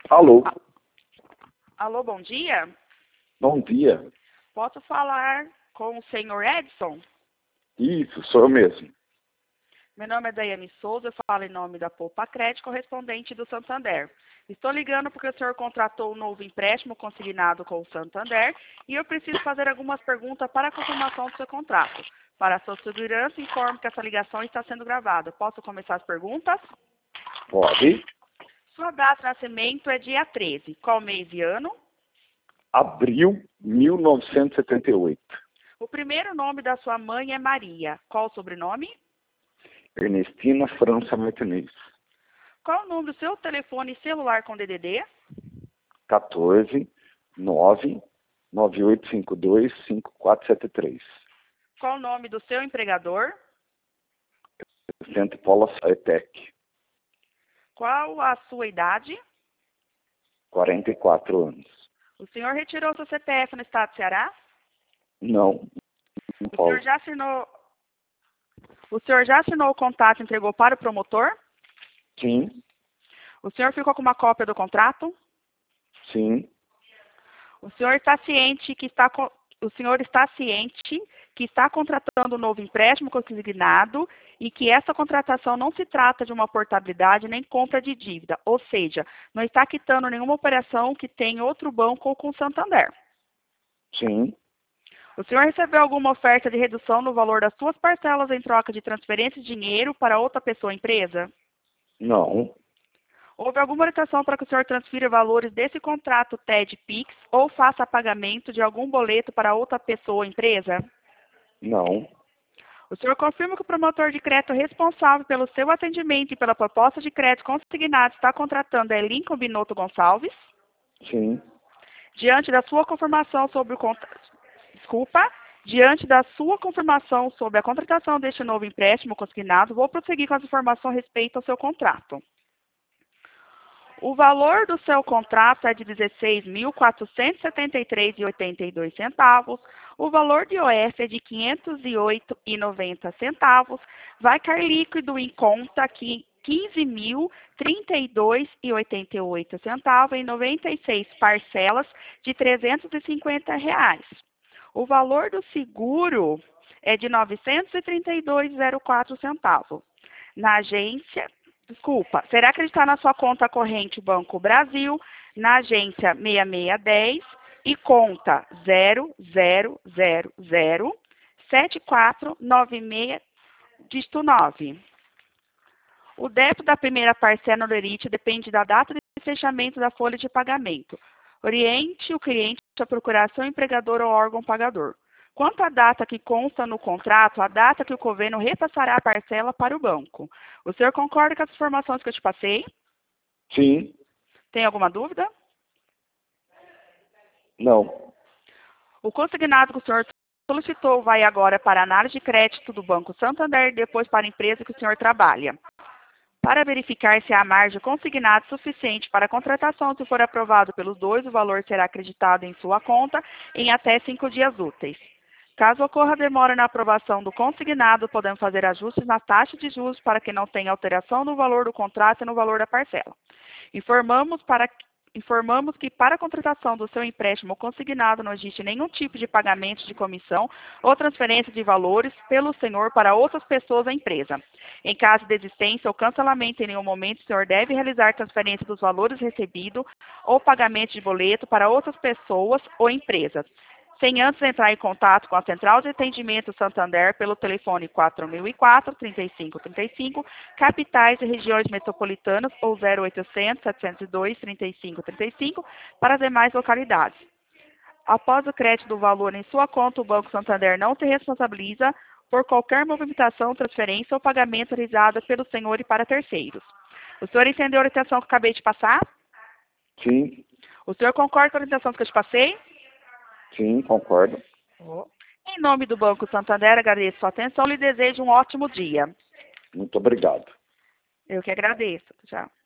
Alô, Alô, bom dia. bom dia. Posso falar com o senhor Edson? Isso, sou eu mesmo. Meu nome é Daiane Souza, eu falo em nome da Poupa Crédito, correspondente do Santander. Estou ligando porque o senhor contratou um novo empréstimo consignado com o Santander e eu preciso fazer algumas perguntas para a confirmação do seu contrato. Para a sua segurança, informo que essa ligação está sendo gravada. Posso começar as perguntas? Pode? Sua data de nascimento é dia 13. Qual mês e ano? Abril 1978. O primeiro nome da sua mãe é Maria. Qual o sobrenome? Ernestina França Martinez. Qual o número do seu telefone celular com DDD? 14 9 9852 5473. Qual o nome do seu empregador? Centro Paula Saetec. Qual a sua idade? 44 anos. O senhor retirou seu CPF no estado do Ceará? Não, não O senhor posso. já assinou... O senhor já assinou o contrato e entregou para o promotor? Sim, O senhor ficou com uma cópia do contrato? sim, O senhor está ciente que está contratando um novo empréstimo consignado e que essa contratação não se trata de uma portabilidade nem compra de dívida, ou seja, não está quitando nenhuma operação que tem outro banco ou com o Santander. sim, O senhor recebeu alguma oferta de redução no valor das suas parcelas em troca de transferência de dinheiro para outra pessoa ou empresa? não, Houve alguma orientação para que o senhor transfira valores desse contrato TED Pix ou faça pagamento de algum boleto para outra pessoa ou empresa? não, O senhor confirma que o promotor de crédito responsável pelo seu atendimento e pela proposta de crédito consignado está contratando é Lincoln Binotto Gonçalves? sim, Diante da sua confirmação sobre Diante da sua confirmação sobre a contratação deste novo empréstimo consignado, vou prosseguir com as informações a respeito ao seu contrato. O valor do seu contrato é de R$ 16.473,82. O valor de IOF é de R$ 508,90. Vai cair líquido em conta aqui R$ 15.032,88 em 96 parcelas de R$ 350. O valor do seguro é de R$ 932,04. Na agência, será acreditar na sua conta corrente Banco Brasil, na agência 6610 e conta 00007496, dígito 9. O débito da primeira parcela no lerite depende da data de fechamento da folha de pagamento. Oriente o cliente a procurar seu empregador ou órgão pagador. Quanto à data que consta no contrato, a data que o governo repassará a parcela para o banco. O senhor concorda com as informações que eu te passei? sim, Tem alguma dúvida? não, O consignado que o senhor solicitou vai agora para a análise de crédito do Banco Santander e depois para a empresa que o senhor trabalha. Para verificar se há margem consignada suficiente para a contratação, se for aprovado pelos dois, o valor será acreditado em sua conta em até 5 dias úteis. Caso ocorra demora na aprovação do consignado, podemos fazer ajustes na taxa de juros para que não tenha alteração no valor do contrato e no valor da parcela. Informamos que para a contratação do seu empréstimo consignado não existe nenhum tipo de pagamento de comissão ou transferência de valores pelo senhor para outras pessoas da empresa. Em caso de existência ou cancelamento em nenhum momento, o senhor deve realizar transferência dos valores recebidos ou pagamento de boleto para outras pessoas ou empresas, sem antes entrar em contato com a Central de Atendimento Santander pelo telefone 4004-3535, capitais e regiões metropolitanas ou 0800-702-3535 para as demais localidades. Após o crédito do valor em sua conta, o Banco Santander não se responsabiliza por qualquer movimentação, transferência ou pagamento realizada pelo senhor e para terceiros. O senhor entendeu a orientação que eu acabei de passar? sim, O senhor concorda com a orientação que eu te passei? sim, concordo. Em nome do Banco Santander, agradeço sua atenção e lhe desejo um ótimo dia. Muito obrigado. Eu que agradeço. Tchau.